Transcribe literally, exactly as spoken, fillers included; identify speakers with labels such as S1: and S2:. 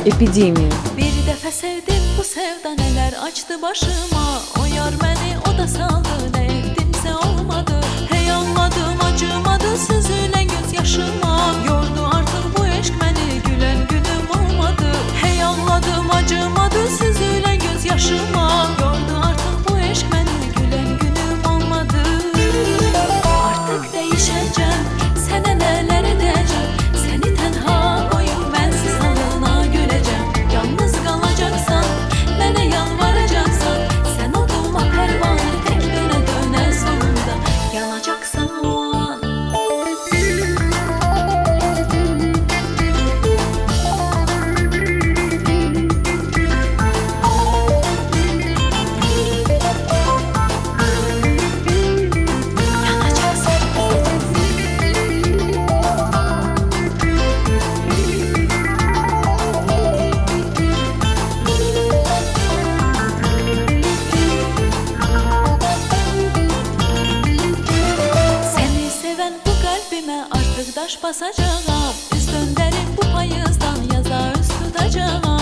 S1: Epidemiya.
S2: Bir dəfə sevdim, bu sevda nələr açdı başıma. O yar məni o da saldı, nə etdimsə olmadı. Hey anladım, acımadı süzülən göz yaşıma. Yordu artıq bu eşq məni, gülən günüm olmadı. Hey anladım, acımadı süzülən göz yaşıma. Yordu artıq bu eşq məni, gülən günüm olmadı. Artıq dəyişəcəm, sənə nələr edəcəm. Səni tənha qoyub mənsiz halına güləcəm. Yalnız qalacaqsan, mənə yalvaracaqsan. Sən oduma pərvanı tək dönə dönə sonunda yanacaqsan o an. Səni sevən bu qəlbimə artıq daş basacağam. Üz döndərib bu payızdan yaza üz tutacağam.